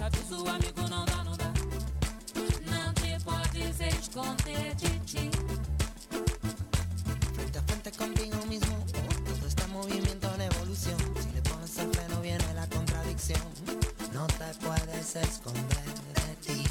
deixa disso, amigo, não dá, não dá. Não te podes esconder de ti. Frente a frente contigo mismo, todo está en movimiento en evolución. Si le pones el freno viene la contradicción. No te puedes esconder de ti.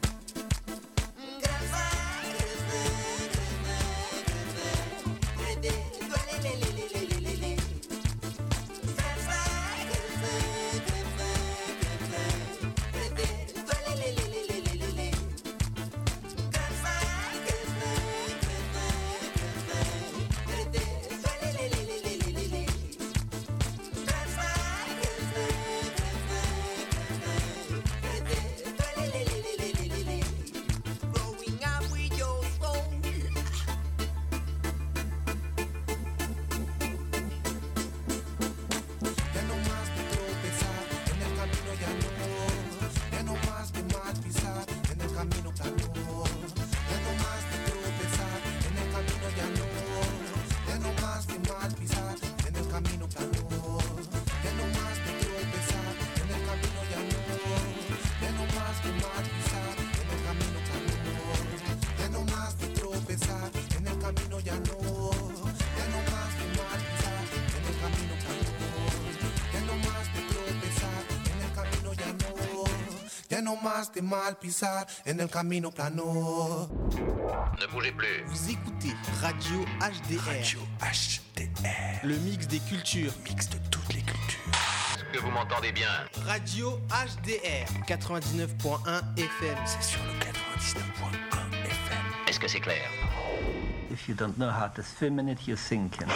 No más de mal pisar en el camino plano. Ne bougez plus. Vous écoutez Radio HDR. Radio HDR. Le mix des cultures. Mix de toutes les cultures. Est-ce que vous m'entendez bien? Radio HDR 99.1 FM. C'est sur le 99.1 FM. Est-ce que c'est clair? If you don't know how to swim in it, you're sinking.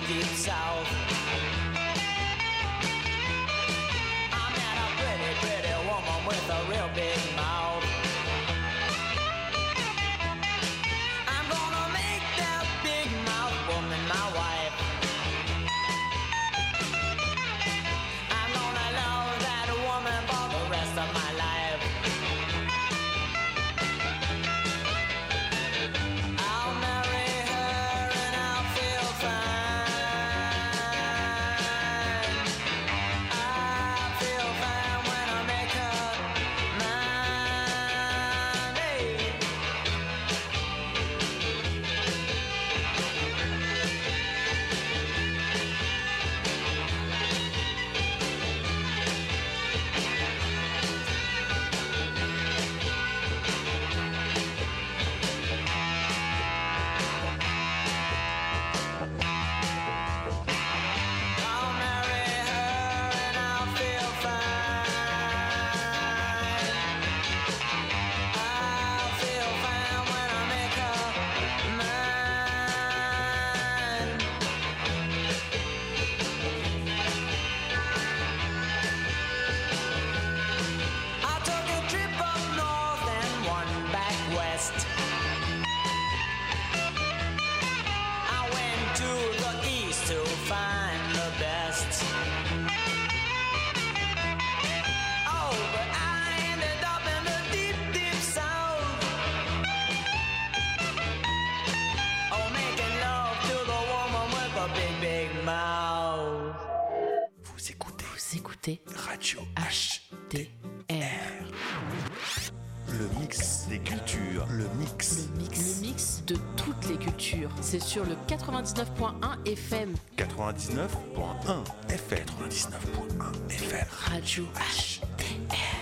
deep south. I met a pretty, pretty woman with a real big mouth. I'm gonna make that big mouth woman my wife. I'm gonna love that woman for the rest of my life. I'll marry her and I'll feel fine. I feel fine when I make her mine. Hey. I'll marry her and I'll feel fine. I'll feel fine when I make her mine. I took a trip up north and one back west. I went to the east to find the best. Oh, but I ended up in the deep, deep south. Oh, making love to the woman with a big, big mouth. Vous écoutez Vous écoutez Radio HDR. Le mix des cultures. Le mix. Le mix de toutes les cultures. C'est sur le 99.1 FM. 99.1 FM. 99.1 FM. Radio HDR.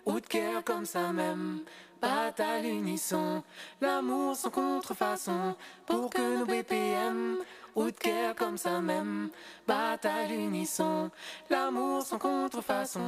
ou de guerre comme ça même. Battent à l'unisson, l'amour sans contrefaçon, pour que nos BPM, ou de guerre comme ça même. Battent à l'unisson, l'amour sans contrefaçon.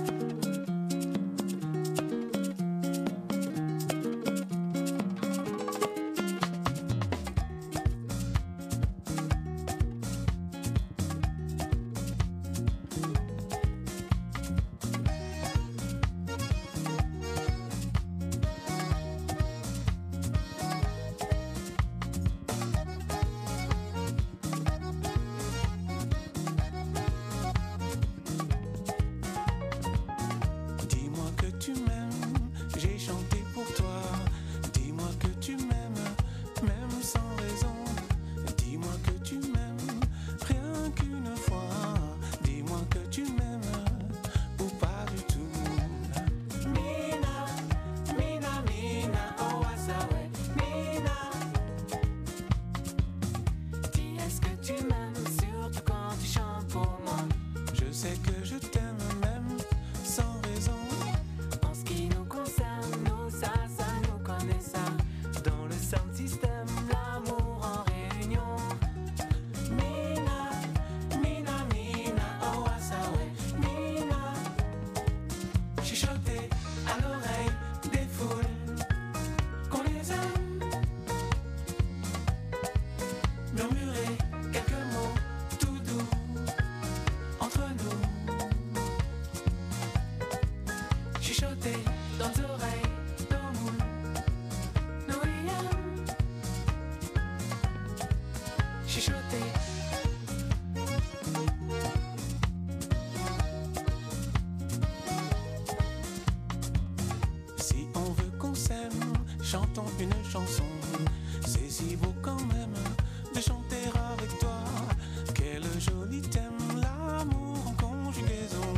Chantons une chanson, c'est si beau quand même de chanter avec toi. Quel joli thème, l'amour en conjugaison.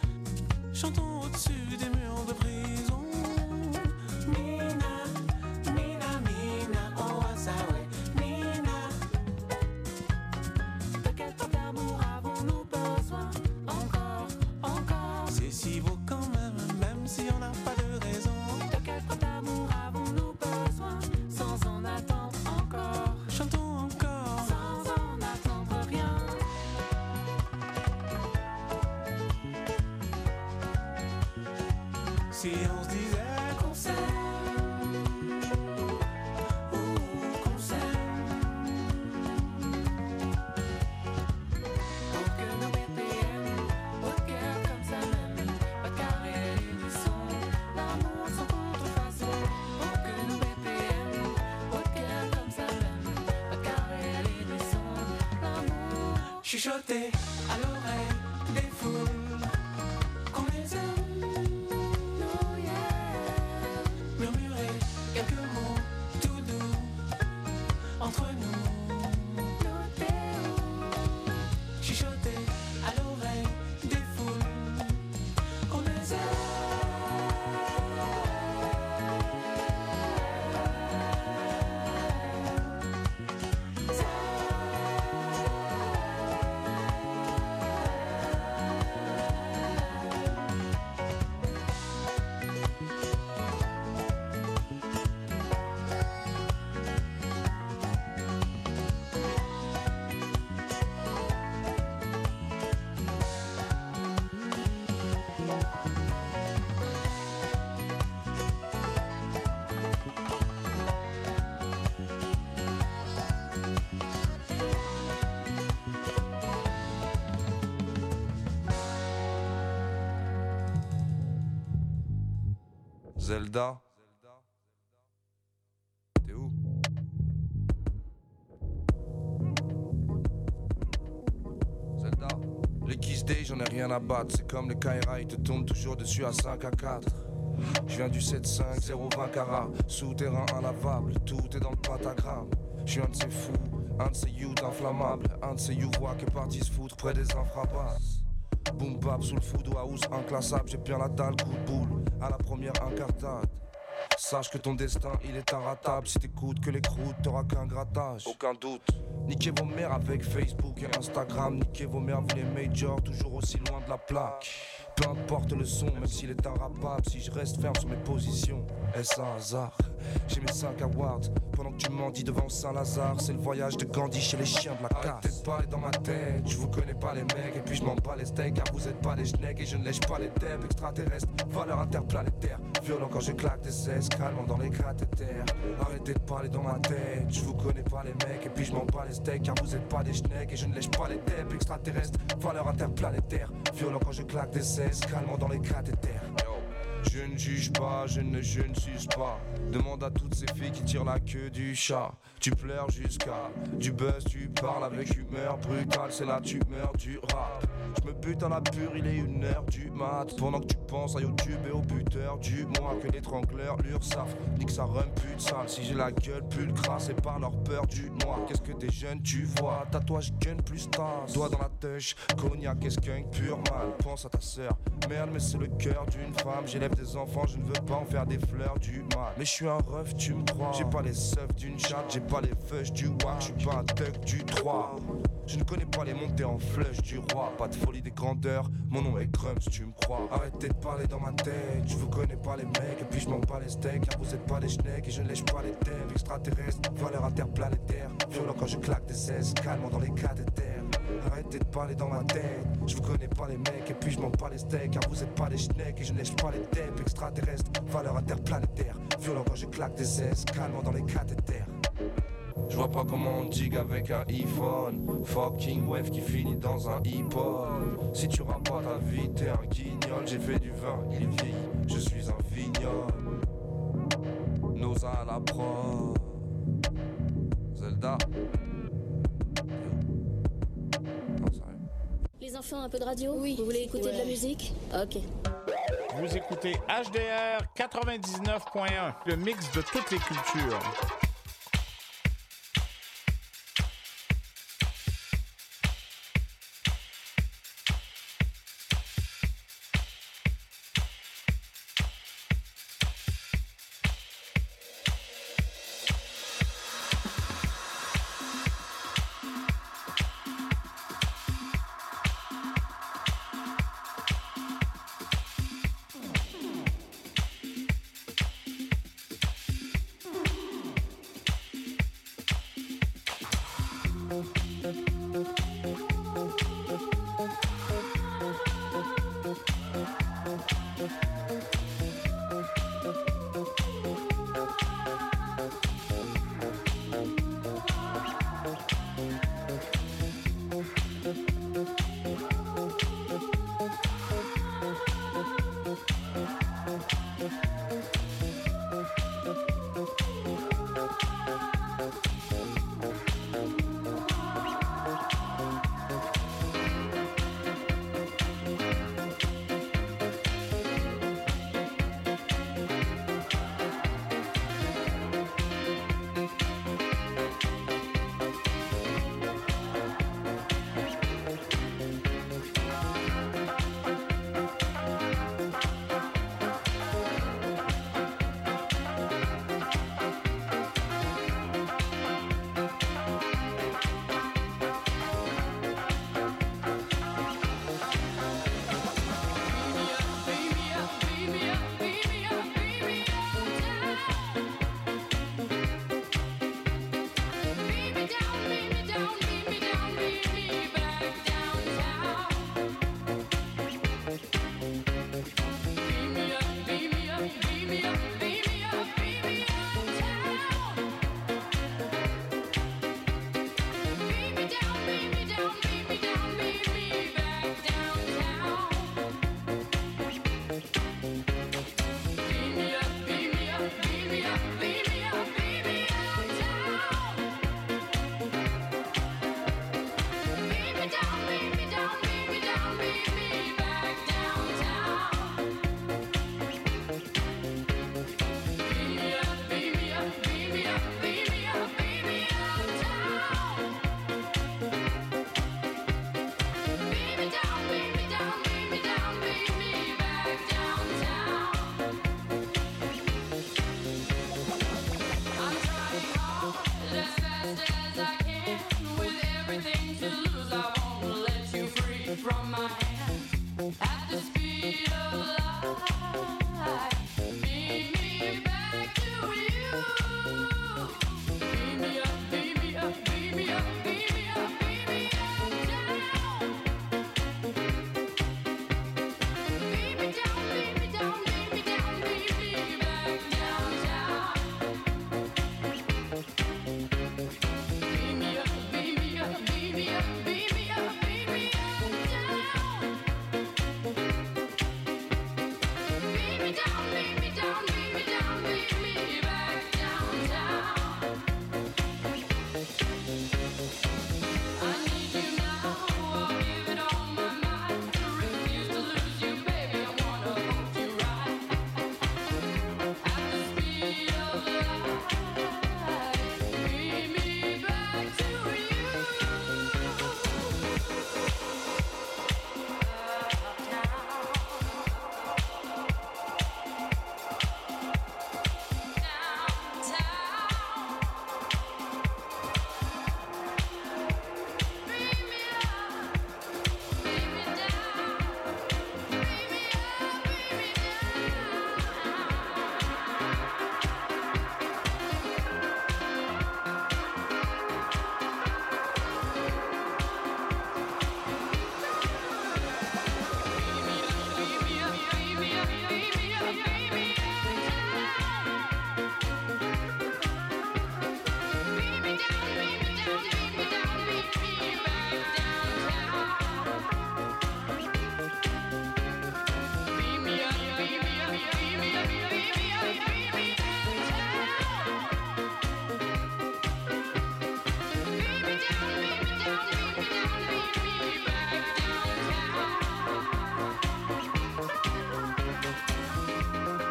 Chantons au-dessus des murs de prison. Mina, Mina, Mina, oh Asawe, Mina. De quel temps d'amour avons-nous besoin? Encore, encore. C'est si beau quand même si on n'a pas de raison. De quel temps d'amour avons-nous besoin? Sans en attendre encore. Chantons encore. Sans en attendre rien. Si on se disait qu'on s'aime, ou qu'on s'aime, Pour que nos BPM, au cœur comme ça même, pas carré à l'unisson, l'amour sans contrefaçon. Pour que nos BPM, au cœur comme ça même, pas carré à l'unisson, l'amour. chuchoter à l'oreille des foules qu'on les aime, Oh yeah. murmurer quelques mots tout doux entre nous, Nos théos. chuchoter à l'oreille des foules qu'on les aime. Zelda, t'es où? Zelda, les Kiss Day, j'en ai rien à battre. C'est comme les Kaira, ils te tournent toujours dessus à 5 à 4. Je viens du 7-5, 0-20 carats. Souterrain inlavable, tout est dans le pentagramme. Je suis un de ces fous, un de ces youths inflammables. Un de ces youvois qui est parti se foutre près des infrabasses. Boom bap sous le food house inclassable. J'ai bien la dalle, coup de boule à la première incartade. Sache que ton destin il est inratable. Si t'écoutes que les croûtes t'auras qu'un grattage. Aucun doute. Niquez vos mères avec Facebook et Instagram. Niquez vos mères vu les majors toujours aussi loin de la plaque. Peu importe le son, même s'il est imrapable, si je reste ferme sur mes positions, est-ce un hasard? J'ai mes 5 awards, pendant que tu m'en dis devant Saint-Lazare. C'est le voyage de Gandhi chez les chiens de la casse. Arrêtez de parler dans ma tête, je vous connais pas les mecs. Et puis je m'en bats les steaks, car vous êtes pas des schnecks. Et je ne lèche pas les thèmes extraterrestres, valeurs interplanétaires. Violent quand je claque des cesses, calmant dans les cathéters. Arrêtez de parler dans ma tête, je vous connais pas les mecs. Et puis je m'en bats les steaks, car vous êtes pas des schnecks. Et je ne lèche pas les thèmes extraterrestres, valeurs interplanétaires. Violent quand je claque des cesses, calmant dans les cathéters. Je ne juge pas, je ne suce pas. Demande à toutes ces filles qui tirent la queue du chat. Tu pleures jusqu'à du buzz, tu parles avec humeur brutale. C'est la tumeur du rap. Je me bute à la pure, il est 1h du mat. Pendant que tu penses à YouTube et au buteur du mois. Que l'étrangleur, l'URSSAF, nique sa rhum pute sale. Si j'ai la gueule pulcra, c'est par leur peur du noir. Qu'est-ce que des jeunes tu vois? Tatouage gun plus tasse. Doigt dans la touche, cognac et skunk pur mal. Pense à ta sœur, merde mais c'est le cœur d'une femme. J'élève des enfants, je ne veux pas en faire des fleurs du mal. Mais je suis un ref, tu me crois. J'ai pas les seufs d'une chatte, j'ai pas les feuilles du wack. Je suis pas un thug du 3. Je ne connais pas les montées en flèche du roi. Pas de folie des grandeurs, mon nom est Grums, tu me crois. Arrêtez de parler dans ma tête, je vous connais pas les mecs. Et puis je m'en bats les steaks, car vous êtes pas des schnecks. Et je ne lèche pas les thèmes extraterrestres, valeurs interplanétaires. Violent quand je claque des cesses, calmant dans les cathéters. Arrêtez de parler dans ma tête, je vous connais pas les mecs. Et puis je m'en bats les steaks, car vous êtes pas des schnecks. Et je ne lèche pas les thèmes extraterrestres, valeurs interplanétaires. Violent quand je claque des cesses, calmant dans les cathéters. Je vois pas comment on digue avec un iPhone. Fucking wave qui finit dans un hip-hop. Si tu rappes pas ta vie, t'es un guignol. J'ai fait du vin, il vieillit, je suis un vignoble. Nosa à la pro. Zelda. Les enfants, un peu de radio? Oui. Vous voulez écouter de la musique? Ok. Vous écoutez HDR 99.1, le mix de toutes les cultures.